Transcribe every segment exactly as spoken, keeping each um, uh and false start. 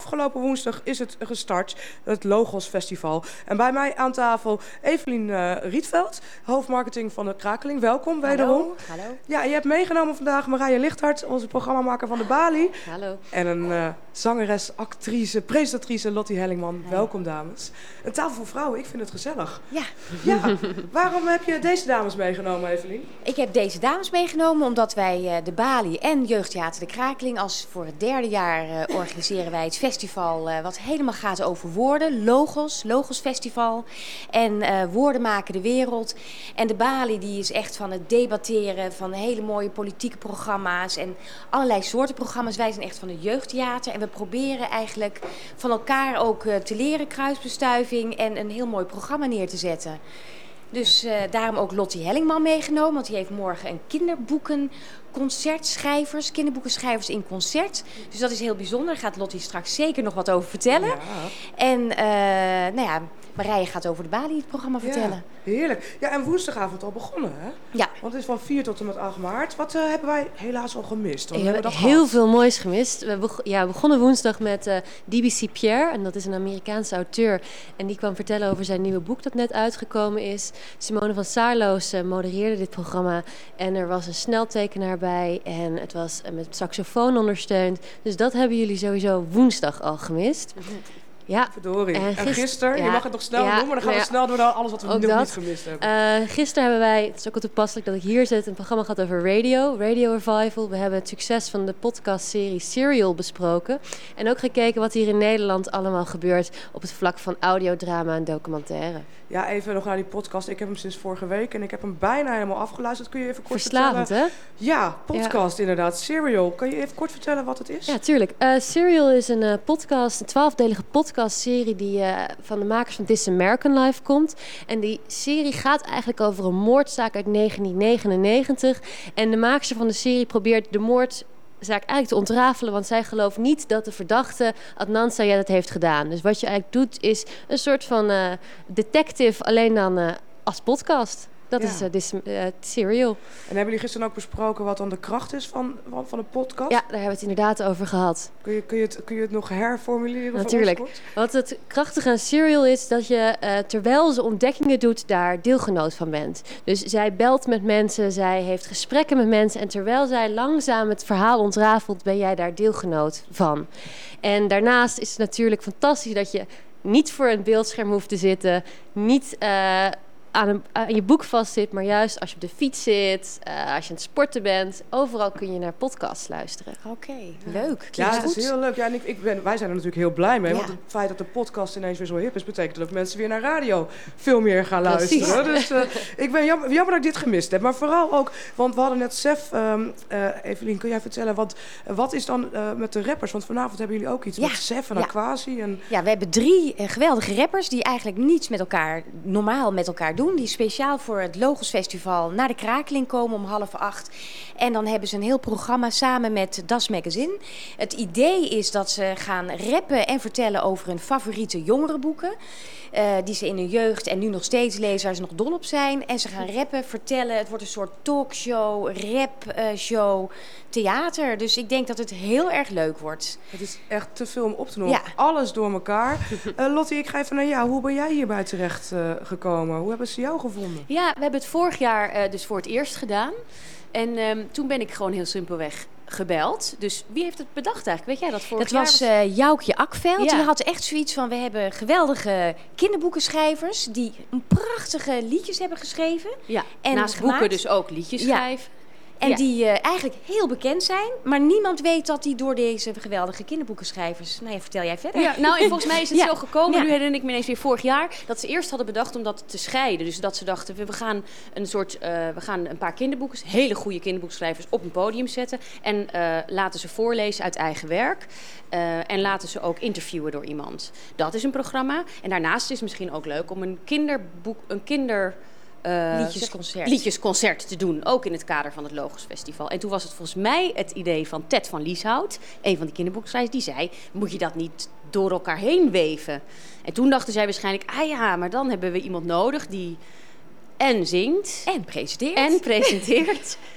afgelopen woensdag is het gestart, het Logos Festival. En bij mij aan tafel Evelien uh, Rietveld, hoofdmarketing van de Krakeling. Welkom wederom. Hallo. Hallo. Ja, je hebt meegenomen vandaag Marije Lichthart, onze programmamaker van de Bali. Hallo. En een uh, zangeres, actrice, presentatrice Lottie Hellingman. Hey. Welkom dames. Een tafel voor vrouwen, ik vind het gezellig. Ja. Ja. Waarom heb je deze dames meegenomen, Evelien? Ik heb deze dames meegenomen omdat wij uh, de Bali en Jeugdtheater de Krakeling als voor het derde jaar uh, organiseren wij het festival uh, wat helemaal gaat over woorden. Logos, Logos Festival. En uh, woorden maken de wereld. En de Bali die is echt van het debatteren van hele mooie politieke programma's en allerlei soorten programma's. Wij zijn echt van het jeugdtheater en we proberen eigenlijk van elkaar ook uh, te leren, kruisbestuiving en een heel mooi programma neer te zetten. Dus uh, daarom ook Lottie Hellingman meegenomen, want die heeft morgen een kinderboeken concertschrijvers, kinderboekenschrijvers in concert. Dus dat is heel bijzonder. Daar gaat Lottie straks zeker nog wat over vertellen. Ja. En uh, nou ja, Marije gaat over de Bali het programma vertellen. Ja, heerlijk. Ja, en woensdagavond al begonnen, hè? Ja. Want het is van vier tot en met acht maart. Wat uh, hebben wij helaas al gemist? We hebben heel gehad? veel moois gemist. We, beg- ja, we begonnen woensdag met uh, D B C Pierre. En dat is een Amerikaanse auteur. En die kwam vertellen over zijn nieuwe boek dat net uitgekomen is. Simone van Saarloos uh, modereerde dit programma. En er was een sneltekenaar bij. En het was uh, met saxofoon ondersteund. Dus dat hebben jullie sowieso woensdag al gemist. Mm-hmm. Ja. Verdorie. En, gister, en gisteren, ja, je mag het nog snel ja, doen, maar dan gaan we ja, snel door naar alles wat we nog niet gemist hebben. Uh, gisteren hebben wij, het is ook wel toepasselijk dat ik hier zit, een programma gehad over radio, Radio Revival. We hebben het succes van de podcastserie Serial besproken. En ook gekeken wat hier in Nederland allemaal gebeurt op het vlak van audiodrama en documentaire. Ja, even nog naar die podcast. Ik heb hem sinds vorige week en ik heb hem bijna helemaal afgeluisterd. Kun je even kort Verslavend, vertellen? Hè? Ja, podcast ja. inderdaad. Serial. Kan je even kort vertellen wat het is? Ja, tuurlijk. Uh, Serial is een uh, podcast, een twaalfdelige podcastserie die uh, van de makers van This American Life komt. En die serie gaat eigenlijk over een moordzaak uit negentien negenennegentig. En de makers van de serie probeert de moord zaak eigenlijk te ontrafelen, want zij gelooft niet dat de verdachte Adnan Syed het heeft gedaan. Dus wat je eigenlijk doet is een soort van uh, detective, alleen dan uh, als podcast. Dat ja. is uh, this, uh, Serial. En hebben jullie gisteren ook besproken wat dan de kracht is van, van, van een podcast? Ja, daar hebben we het inderdaad over gehad. Kun je, kun je, het, kun je het nog herformuleren? Natuurlijk. Wat het krachtige aan Serial is dat je, uh, terwijl ze ontdekkingen doet, daar deelgenoot van bent. Dus zij belt met mensen, zij heeft gesprekken met mensen en terwijl zij langzaam het verhaal ontrafelt, ben jij daar deelgenoot van. En daarnaast is het natuurlijk fantastisch dat je niet voor een beeldscherm hoeft te zitten, niet Uh, Aan, een, aan je boek vastzit, maar juist als je op de fiets zit, uh, als je aan het sporten bent, overal kun je naar podcasts luisteren. Oké, okay, leuk. Ja, dat goed. is heel leuk. Ja, en ik, ik ben, wij zijn er natuurlijk heel blij mee, ja. want het feit dat de podcast ineens weer zo hip is, betekent dat mensen weer naar radio veel meer gaan luisteren. Precies. Dus uh, ik ben jammer, jammer dat ik dit gemist heb, maar vooral ook, want we hadden net Sef, um, uh, Evelien, kun jij vertellen, wat, uh, wat is dan uh, met de rappers? Want vanavond hebben jullie ook iets ja. met Sef en ja. Aquasi. En ja, we hebben drie uh, geweldige rappers die eigenlijk niets met elkaar, normaal met elkaar doen. Die speciaal voor het Logos Festival naar de Krakeling komen om half acht. En dan hebben ze een heel programma samen met Das Magazine. Het idee is dat ze gaan rappen en vertellen over hun favoriete jongerenboeken. Uh, die ze in hun jeugd en nu nog steeds lezen, waar ze nog dol op zijn. En ze gaan rappen, vertellen. Het wordt een soort talkshow, rapshow, uh, theater. Dus ik denk dat het heel erg leuk wordt. Het is echt te veel om op te noemen. Ja. Alles door elkaar. uh, Lottie, ik ga even naar jou. Hoe ben jij hierbij terecht uh, gekomen? Hoe hebben ze jou gevonden? Ja, we hebben het vorig jaar uh, dus voor het eerst gedaan. En um, toen ben ik gewoon heel simpelweg gebeld. Dus wie heeft het bedacht eigenlijk? Weet jij dat vorig dat jaar? Dat was uh, Joukje Akveld. Ja. Die had echt zoiets van, we hebben geweldige kinderboekenschrijvers die een prachtige liedjes hebben geschreven. Ja, en naast gemaakt. boeken dus ook liedjes ja. schrijven. En ja. die uh, eigenlijk heel bekend zijn, maar niemand weet dat die door deze geweldige kinderboekenschrijvers. Nou ja, vertel jij verder. Ja, nou, en volgens mij is het ja. zo gekomen, ja. nu herinner ik me ineens weer vorig jaar, dat ze eerst hadden bedacht om dat te scheiden. Dus dat ze dachten, we gaan een soort, uh, we gaan een paar kinderboeken, hele goede kinderboekschrijvers, op een podium zetten. En uh, laten ze voorlezen uit eigen werk. Uh, en laten ze ook interviewen door iemand. Dat is een programma. En daarnaast is het misschien ook leuk om een kinderboek, een kinder... Uh, liedjesconcert. liedjesconcert te doen, ook in het kader van het Logos Festival. En toen was het volgens mij het idee van Ted van Lieshout, een van die kinderboekschrijvers, die zei, moet je dat niet door elkaar heen weven? En toen dachten zij waarschijnlijk, ah ja, maar dan hebben we iemand nodig die en zingt. En presenteert. En presenteert.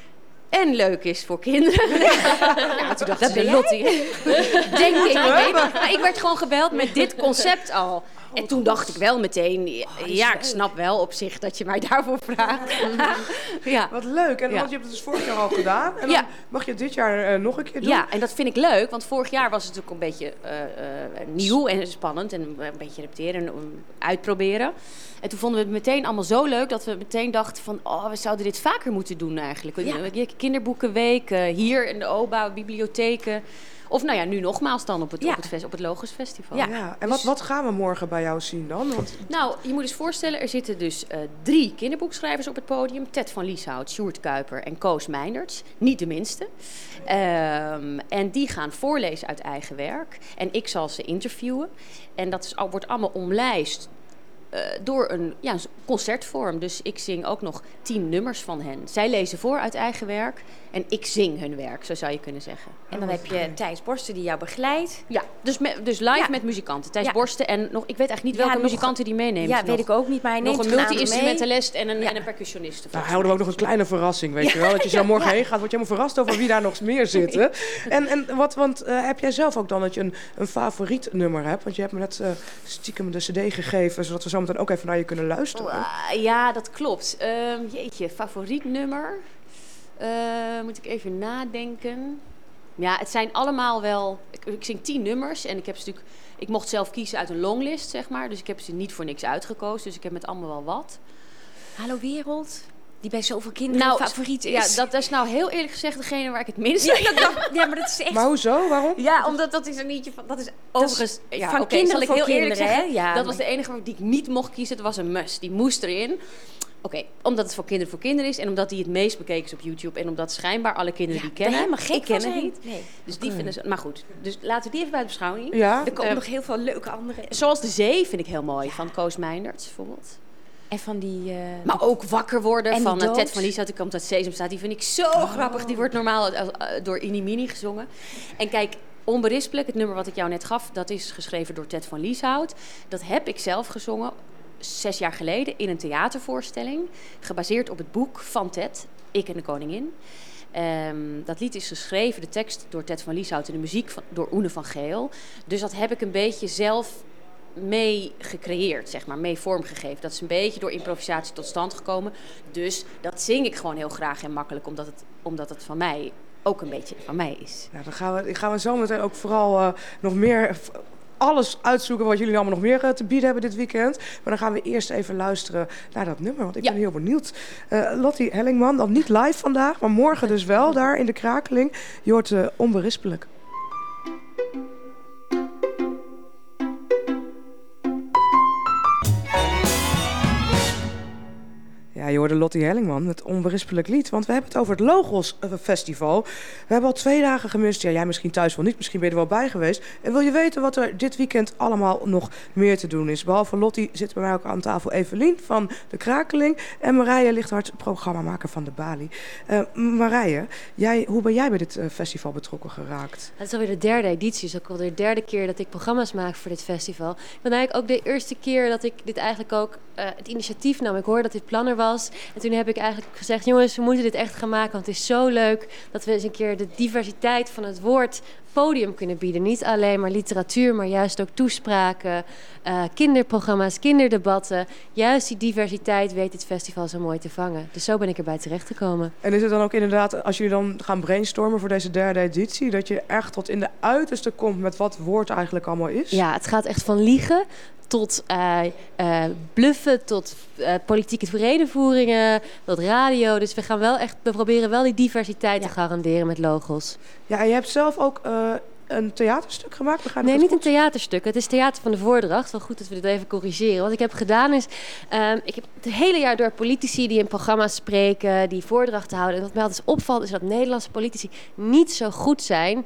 en leuk is voor kinderen. Ja, toen dacht ze, Lottie. Denk ik, ik weet niet. Maar ik werd gewoon gebeld met dit concept al. En toen dacht ik wel meteen, ja, ik snap wel op zich dat je mij daarvoor vraagt. Ja. Wat leuk. En Ja. want je hebt het dus vorig jaar al gedaan. En dan Ja. mag je het dit jaar uh, nog een keer doen. Ja, en dat vind ik leuk, want vorig jaar was het natuurlijk een beetje uh, uh, nieuw en spannend. En een beetje repeteren en um, uitproberen. En toen vonden we het meteen allemaal zo leuk dat we meteen dachten van... oh, we zouden dit vaker moeten doen eigenlijk. Ja. Kinderboekenweek, uh, hier in de O B A, bibliotheken... Of nou ja, nu nogmaals dan op het, Ja. op het, fest, op het Logos Festival. Ja. Ja, en wat, wat gaan we morgen bij jou zien dan? Want... Nou, je moet eens voorstellen, er zitten dus uh, drie kinderboekschrijvers op het podium. Ted van Lieshout, Sjoerd Kuiper en Koos Meinderts. Niet de minste. Um, en die gaan voorlezen uit eigen werk. En ik zal ze interviewen. En dat is, wordt allemaal omlijst uh, door een ja, concertvorm. Dus ik zing ook nog tien nummers van hen. Zij lezen voor uit eigen werk. En ik zing hun werk, zo zou je kunnen zeggen. En dan heb je Thijs Borsten die jou begeleidt. Ja, dus, me, dus live Ja. met muzikanten. Thijs Ja. Borsten en nog, ik weet eigenlijk niet Ja, welke nog- muzikanten die meenemen. Ja, weet ik ook niet, maar hij Nog neemt een een aantal multi-instrumentalist en een, Ja. en een percussioniste. Nou, volgens houden we ook nog een kleine verrassing, weet je wel. Dat je zo morgen Ja. heen gaat, word je helemaal verrast over wie daar nog meer zitten. En, en wat, want uh, heb jij zelf ook dan dat je een, een favoriet nummer hebt? Want je hebt me net uh, stiekem de cd gegeven, zodat we zo meteen ook even naar je kunnen luisteren. Uh, ja, dat klopt. Um, jeetje, favoriet nummer? Uh, moet ik even nadenken. Ja, het zijn allemaal wel... Ik, ik zing tien nummers en ik heb ze natuurlijk... Ik mocht zelf kiezen uit een longlist, zeg maar. Dus ik heb ze niet voor niks uitgekozen. Dus ik heb met allemaal wel wat. Hallo Wereld, die bij zoveel kinderen Nou, favoriet is. Ja, dat is nou heel eerlijk gezegd degene waar ik het minst... Ja, dat dacht- ja, maar dat is echt... Maar hoezo? Waarom? Ja, omdat dat is een liedje van... Dat is overigens... Ja, van oké, kinderen zal ik voor heel eerlijk kinderen, zeggen. hè? Ja, dat was maar- de enige die ik niet mocht kiezen. Het was een must. Die moest erin. Oké, okay, omdat het voor kinderen voor kinderen is. En omdat die het meest bekeken is op YouTube. En omdat schijnbaar alle kinderen die daar kennen. helemaal gek ik ken van het zijn. niet. Nee. Dus die vinden ze... Maar goed. Dus laten we die even bij de beschouwing. Ja. Er komen Eh, nog heel veel leuke andere. Zoals De Zee vind ik heel mooi. Van Koos Meinderts bijvoorbeeld. En van die... Uh, Maar ook Wakker worden En van die uh, Ted dood. van Lieshout. Die komt uit Sesamstraat. Die vind ik zo grappig. Die wordt normaal uh, uh, door Inimini gezongen. En kijk... Onberispelijk, het nummer wat ik jou net gaf, dat is geschreven door Ted van Lieshout. Dat heb ik zelf gezongen zes jaar geleden in een theatervoorstelling. Gebaseerd op het boek van Ted, Ik en de Koningin. Um, dat lied is geschreven, de tekst door Ted van Lieshout en de muziek van, door Oene van Geel. Dus dat heb ik een beetje zelf mee gecreëerd, zeg maar, mee vormgegeven. Dat is een beetje door improvisatie tot stand gekomen. Dus dat zing ik gewoon heel graag en makkelijk, omdat het, omdat het van mij ook een beetje van mij is. Ja, dan gaan we, gaan we zo meteen ook vooral uh, nog meer... F- alles uitzoeken wat jullie allemaal nog meer uh, te bieden hebben dit weekend. Maar dan gaan we eerst even luisteren naar dat nummer, want ik Ja. ben heel benieuwd. Uh, Lottie Hellingman, dan niet live vandaag, maar morgen dus wel daar in de Krakeling. Je hoort uh, Onberispelijk. Ja, je hoorde Lottie Hellingman met Onberispelijk Lied. Want we hebben het over het Logos Festival. We hebben al twee dagen gemist. Ja, jij misschien thuis wel niet. Misschien ben je er wel bij geweest. En wil je weten wat er dit weekend allemaal nog meer te doen is? Behalve Lottie zit bij mij ook aan tafel Evelien van de Krakeling. En Marije Lichthart, programmamaker van de Bali. Uh, Marije, jij, hoe ben jij bij dit uh, festival betrokken geraakt? Het is alweer de derde editie. Dus ook alweer de derde keer dat ik programma's maak voor dit festival. Ik ben eigenlijk ook de eerste keer dat ik dit eigenlijk ook uh, het initiatief nam. Ik hoorde dat dit plan er was. En toen heb ik eigenlijk gezegd, jongens, we moeten dit echt gaan maken. Want het is zo leuk dat we eens een keer de diversiteit van het woord podium kunnen bieden. Niet alleen maar literatuur, maar juist ook toespraken, uh, kinderprogramma's, kinderdebatten. Juist die diversiteit weet dit festival zo mooi te vangen. Dus zo ben ik erbij terechtgekomen. En is het dan ook inderdaad, als jullie dan gaan brainstormen voor deze derde editie, dat je echt tot in de uiterste komt met wat woord eigenlijk allemaal is? Ja, het gaat echt van liegen tot uh, uh, bluffen, tot uh, politieke redenvoeringen, tot radio. Dus we gaan wel echt, we proberen wel die diversiteit Ja. te garanderen met Logos. Ja, en je hebt zelf ook uh, een theaterstuk gemaakt? Begrijp ik Nee, dat niet een goed? theaterstuk. Het is theater van de voordracht. Wel goed dat we dit even corrigeren. Wat ik heb gedaan is, um, ik heb het hele jaar door politici die in programma's spreken, die voordrachten houden. En wat mij altijd opvalt is dat Nederlandse politici niet zo goed zijn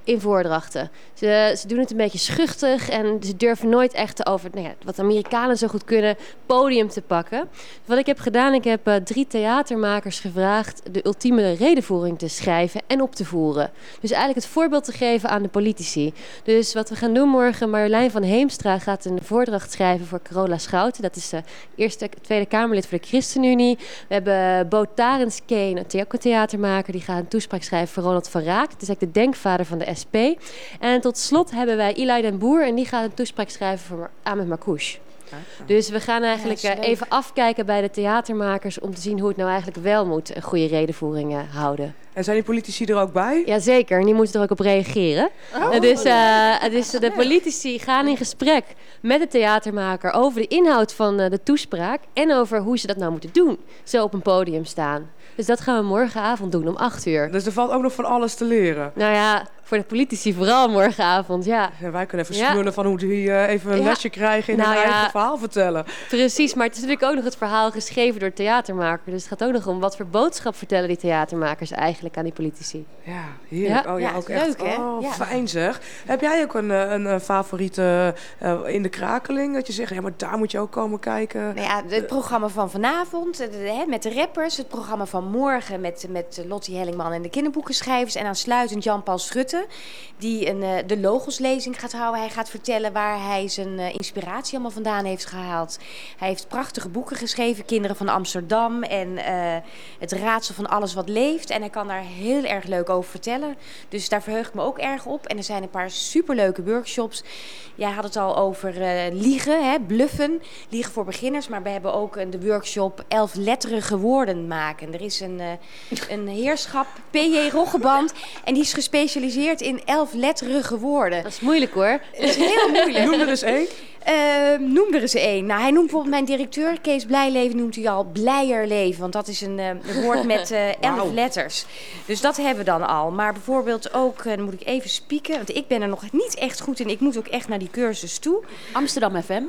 in voordrachten. Ze, ze doen het een beetje schuchtig en ze durven nooit echt over, nou ja, wat Amerikanen zo goed kunnen, podium te pakken. Wat ik heb gedaan, ik heb uh, drie theatermakers gevraagd de ultieme redenvoering te schrijven en op te voeren. Dus eigenlijk het voorbeeld te geven aan de politici. Dus wat we gaan doen morgen, Marjolein van Heemstra gaat een voordracht schrijven voor Carola Schouten. Dat is de eerste, tweede Kamerlid voor de ChristenUnie. We hebben Bo Tarens-Keen, een theatermaker, die gaat een toespraak schrijven voor Ronald van Raak. Dat is eigenlijk de denkvader van de S P. En tot slot hebben wij Eli den Boer en die gaat een toespraak schrijven voor Ahmed Marcouch. Dus we gaan eigenlijk Ja, uh, even afkijken bij de theatermakers om te zien hoe het nou eigenlijk wel moet, een goede redenvoering uh, houden. En zijn die politici er ook bij? Jazeker, en die moeten er ook op reageren. Oh. Uh, dus, uh, dus de politici gaan in gesprek met de theatermaker over de inhoud van uh, de toespraak en over hoe ze dat nou moeten doen, zo op een podium staan. Dus dat gaan we morgenavond doen om acht uur. Dus er valt ook nog van alles te leren. Nou ja, voor de politici vooral morgenavond, ja. Ja, wij kunnen even Ja. smullen van hoe die uh, even een Ja. lesje krijgen in Nou hun ja. eigen verhaal vertellen. Precies, maar het is natuurlijk ook nog het verhaal geschreven door de theatermaker. Dus het gaat ook nog om wat voor boodschap vertellen die theatermakers eigenlijk aan die politici. Ja, heerlijk. Ja. Oh ja, Ja, ook leuk, echt. hè? Oh, Ja. fijn zeg. Heb jij ook een, een, een favoriete uh, in de krakeling? Dat je zegt, ja, maar daar moet je ook komen kijken. Nou ja, het programma van vanavond de, de, hè, met de rappers. Het programma van morgen met, met Lottie Hellingman en de kinderboekenschrijvers. En aansluitend Jan-Paul Schutte, die een, uh, de Logoslezing gaat houden. Hij gaat vertellen waar hij zijn uh, inspiratie allemaal vandaan heeft gehaald. Hij heeft prachtige boeken geschreven. Kinderen van Amsterdam en uh, Het raadsel van alles wat leeft. En hij kan daar heel erg leuk over vertellen. Dus daar verheug ik me ook erg op. En er zijn een paar superleuke workshops. Jij had het al over uh, liegen, hè, bluffen. Liegen voor beginners. Maar we hebben ook uh, de workshop elfletterige woorden maken. Er is een, uh, een heerschap, P J Roggeband. En die is gespecialiseerd in elfletterige woorden. Dat is moeilijk hoor. Dat is heel moeilijk. Noem er eens één. Uh, noem er eens één. Nou, hij noemt bijvoorbeeld mijn directeur, Kees Blijleven, noemt hij al blijer leven. Want dat is een, uh, een woord met uh, elf Wauw. letters. Dus dat hebben we dan al. Maar bijvoorbeeld ook, uh, dan moet ik even spieken, want ik ben er nog niet echt goed in. Ik moet ook echt naar die cursus toe. Amsterdam F M.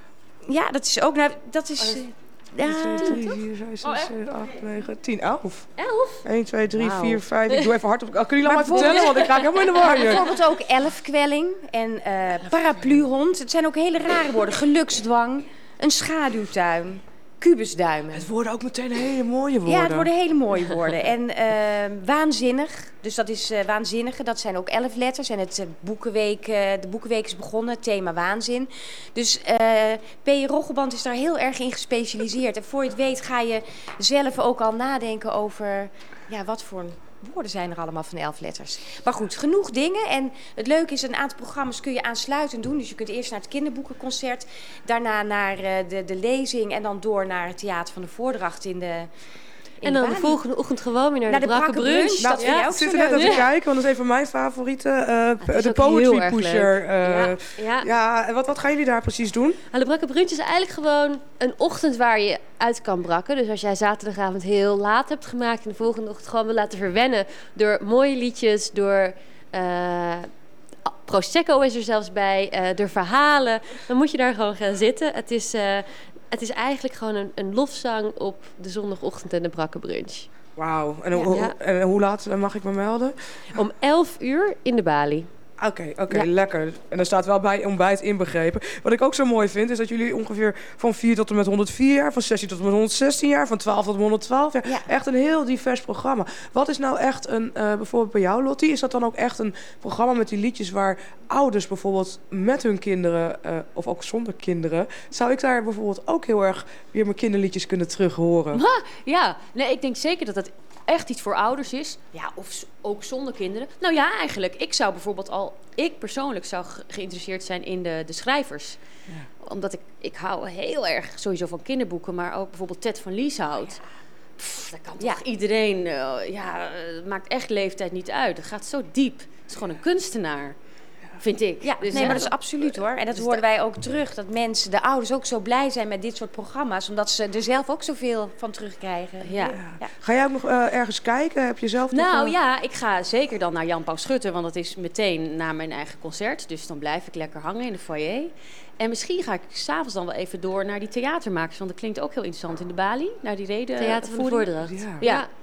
Ja, dat is ook, nou, dat is... Uh, ja, twee, drie, vier, zes, zes, acht, negen, tien, elf. Elf? één, twee, drie, Wauw. vier, vijf. Ik doe even hard op. Oh, kun je Maar allemaal even vertellen? Want ik raak helemaal in de war maar hier. bijvoorbeeld ook elfkwelling en uh, parapluhond. Het zijn ook hele rare woorden. Geluksdwang, een schaduwtuin, kubusduimen. Het worden ook meteen hele mooie woorden. Ja, het worden hele mooie woorden. En uh, waanzinnig, dus dat is uh, waanzinnige, dat zijn ook elf letters. En het uh, boekenweek, uh, de boekenweek is begonnen, thema waanzin. Dus uh, P J Roggeband is daar heel erg in gespecialiseerd. En voor je het weet ga je zelf ook al nadenken over, ja, wat voor woorden zijn er allemaal van elf letters. Maar goed, genoeg dingen. En het leuke is, een aantal programma's kun je aansluitend doen. Dus je kunt eerst naar het kinderboekenconcert, daarna naar uh, de, de lezing en dan door naar het theater van de voordracht in de in En dan de Bali. volgende ochtend gewoon weer naar, Naar de de brakke brakke brunch. brunch. Nou, Dat vind jij ook ik zit zo er net leuk. aan te Ja. kijken, want dat is een van mijn favorieten. Uh, Het is de ook heel Poetry erg Pusher. leuk. Uh, Ja, ja. ja, en wat, wat gaan jullie daar precies doen? Nou, de brakke brunch is eigenlijk gewoon een ochtend waar je uit kan brakken. Dus als jij zaterdagavond heel laat hebt gemaakt en de volgende ochtend gewoon wil laten verwennen door mooie liedjes, door uh, Prosecco is er zelfs bij, uh, door verhalen, dan moet je daar gewoon gaan zitten. Het is, uh, het is eigenlijk gewoon een, een lofzang op de zondagochtend en de brakke brunch. Wauw. En, Ja. hoe- Ja. en hoe laat mag ik me melden? Om elf uur in de Bali. Oké, oké, Ja. lekker. En daar staat wel bij ontbijt inbegrepen. Wat ik ook zo mooi vind, is dat jullie ongeveer van vier tot en met honderdvier jaar, van zestien tot en met honderdzestien jaar, van twaalf tot en met honderdtwaalf jaar. Ja. Echt een heel divers programma. Wat is nou echt een, uh, bijvoorbeeld bij jou, Lottie, is dat dan ook echt een programma met die liedjes waar ouders bijvoorbeeld met hun kinderen, uh, of ook zonder kinderen, zou ik daar bijvoorbeeld ook heel erg weer mijn kinderliedjes kunnen terug horen? Ja, nee, ik denk zeker dat het echt iets voor ouders is. Ja, of s- ook zonder kinderen. Nou ja, eigenlijk. Ik zou bijvoorbeeld al... Ik persoonlijk zou ge- geïnteresseerd zijn in de, de schrijvers. Ja. Omdat ik... Ik hou heel erg sowieso van kinderboeken. Maar ook bijvoorbeeld Ted van Lieshout. Pff, dat kan toch Ja. iedereen... Uh, ja, uh, het maakt echt leeftijd niet uit. Het gaat zo diep. Het is gewoon een kunstenaar. Vind ik. Ja, Dus, nee, uh, maar dat is absoluut hoor. En dat dus hoorden da- wij ook terug. Dat mensen, de ouders ook zo blij zijn met dit soort programma's. Omdat ze er zelf ook zoveel van terugkrijgen. Ja. Ja. Ga jij ook nog uh, ergens kijken? Heb je zelf nog, Nou uh, ja, ik ga zeker dan naar Jan Pauw Schutte, want dat is meteen na mijn eigen concert. Dus dan blijf ik lekker hangen in de foyer. En misschien ga ik s'avonds dan wel even door naar die theatermakers, want dat klinkt ook heel interessant in de Bali, naar die reden. Theater van de voering. Voordracht. Ja. Ja.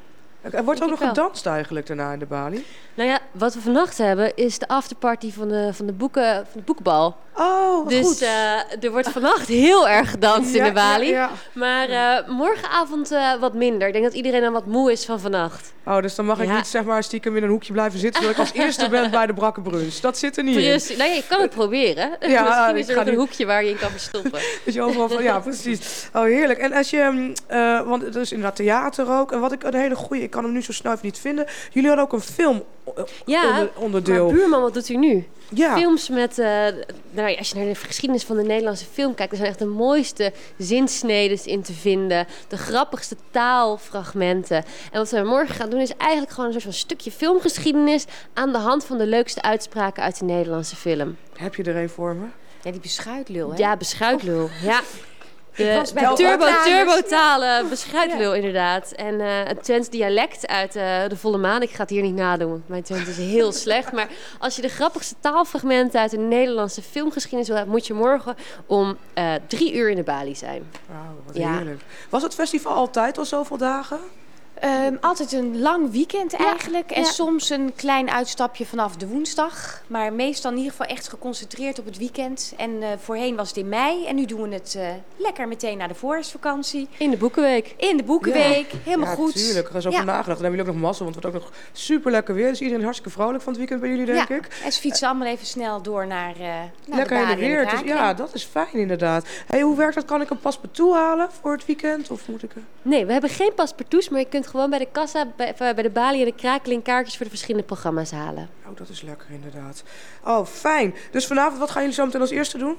Er wordt ook nog wel. gedanst eigenlijk daarna in de Bali. Nou ja, wat we vannacht hebben is de afterparty van de, van de, boeken, van de boekbal. Oh, wat Dus goed. uh, er wordt vannacht heel erg gedanst in de Bali. Ja, ja. Maar uh, morgenavond uh, wat minder. Ik denk dat iedereen dan wat moe is van vannacht. Oh, dus dan mag ik Ja. niet zeg maar stiekem in een hoekje blijven zitten... zodat ik als eerste ben bij de brakke brunch. Dat zit er niet in. Precies. Nou ja, je kan het proberen. Ja, Misschien ik is er ga nog een nu- hoekje waar je in kan verstoppen. Dat je overal van, ja, precies. Oh, heerlijk. En als je, uh, want er is inderdaad theater ook. En wat ik een hele goeie, ik kan hem nu zo snel even niet vinden. Jullie hadden ook een film uh, Ja, onder, onderdeel. Maar buurman, wat doet u nu? Ja. Films met, uh, nou ja, als je naar de geschiedenis van de Nederlandse film kijkt, er zijn echt de mooiste zinsneden in te vinden. De grappigste taalfragmenten. En wat we morgen gaan doen is eigenlijk gewoon een soort van stukje filmgeschiedenis aan de hand van de leukste uitspraken uit de Nederlandse film. Heb je er een voor me? Ja, die beschuitlul, hè? Ja, beschuitlul. Ja. De, was bij de de turbo, opnames. turbotale beschuitlul, inderdaad. En uh, het Twents dialect uit uh, de Volle Maan. Ik ga het hier niet nadoen, want mijn Twents is heel slecht. Maar als je de grappigste taalfragmenten uit de Nederlandse filmgeschiedenis wil hebben, moet je morgen om uh, drie uur in de Bali zijn. Wauw, wat Ja. heerlijk. Was het festival altijd al zoveel dagen? Um, altijd een lang weekend eigenlijk. En ja. soms een klein uitstapje vanaf de woensdag. Maar meestal in ieder geval echt geconcentreerd op het weekend. En uh, voorheen was het in mei. En nu doen we het uh, lekker meteen na de voorjaarsvakantie. In de Boekenweek. In de Boekenweek. Helemaal ja, goed. Tuurlijk, er is over Ja. nagedacht. Dan hebben jullie ook nog mazzel, want het wordt ook nog super lekker weer. Dus iedereen is hartstikke vrolijk van het weekend bij jullie, denk Ja. ik. En ze fietsen allemaal even snel door naar, uh, naar Lekker de in de Bali en weer. de Dus, ja, Krakeling. dat is fijn inderdaad. Hey, hoe werkt dat? Kan ik een paspartout halen voor het weekend? Of moet ik... er- Nee, we hebben geen paspartouts, maar je kunt gewoon bij de kassa, bij, bij de Bali en de Krakeling kaartjes voor de verschillende programma's halen. Oh, dat is lekker inderdaad. Oh, fijn. Dus vanavond, wat gaan jullie zo meteen als eerste doen?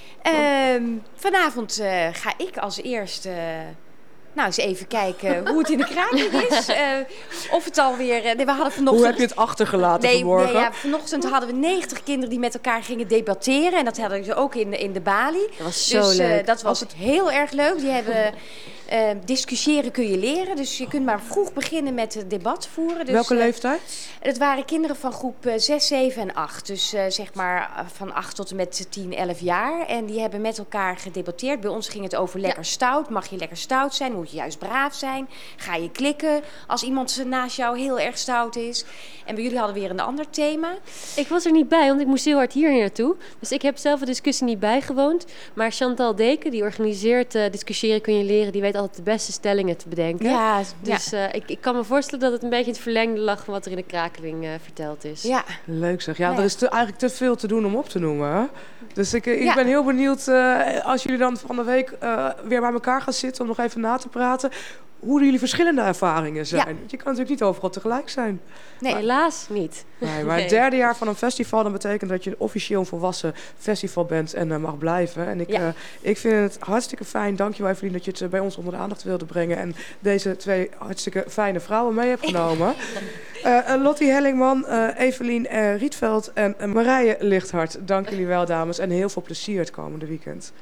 Um, vanavond uh, ga ik als eerste... Nou, eens even kijken hoe het in de Krakeling is. Uh, of het alweer... Uh, nee, we hadden vanochtend... Hoe heb je het achtergelaten Nee, vanmorgen? nee ja, vanochtend hadden we negentig kinderen die met elkaar gingen debatteren. En dat hadden ze ook in de, in de Bali. Dat was zo dus, leuk. Uh, dat was het heel erg leuk. Die hebben... Uh, discussiëren kun je leren. Dus je kunt maar vroeg beginnen met het debat voeren. Dus, Welke uh, leeftijd? Het waren kinderen van groep uh, zes, zeven en acht. Dus uh, zeg maar uh, van acht tot en met tien, elf jaar. En die hebben met elkaar gedebatteerd. Bij ons ging het over lekker stout. Mag je lekker stout zijn? Moet je juist braaf zijn? Ga je klikken als iemand naast jou heel erg stout is? En bij jullie hadden we weer een ander thema. Ik was er niet bij, want ik moest heel hard hier naartoe. Dus ik heb zelf de discussie niet bijgewoond. Maar Chantal Deken, die organiseert uh, Discussiëren kun je leren, die weet altijd de beste stellingen te bedenken. Ja, Dus uh, ik, ik kan me voorstellen dat het een beetje in het verlengde lag van wat er in de Krakeling uh, verteld is. ja. Leuk zeg. Ja, Ja. er is te, eigenlijk te veel te doen om op te noemen. Hè? Dus ik, ik Ja. ben heel benieuwd uh, als jullie dan van de week uh, weer bij elkaar gaan zitten om nog even na te praten. Hoe jullie verschillende ervaringen zijn. Ja. Je kan natuurlijk niet overal tegelijk zijn. Nee. Helaas niet. Nee, maar Nee. het derde jaar van een festival, dan betekent dat je officieel een volwassen festival bent en uh, mag blijven. En ik, Ja. uh, ik vind het hartstikke fijn. Dankjewel Evelien dat je het uh, bij ons onder de aandacht wilde brengen. En deze twee hartstikke fijne vrouwen mee hebt genomen. uh, uh, Lottie Hellingman, uh, Evelien uh, Rietveld en uh, Marije Lichthart. Dank jullie wel dames en heel veel plezier het komende weekend.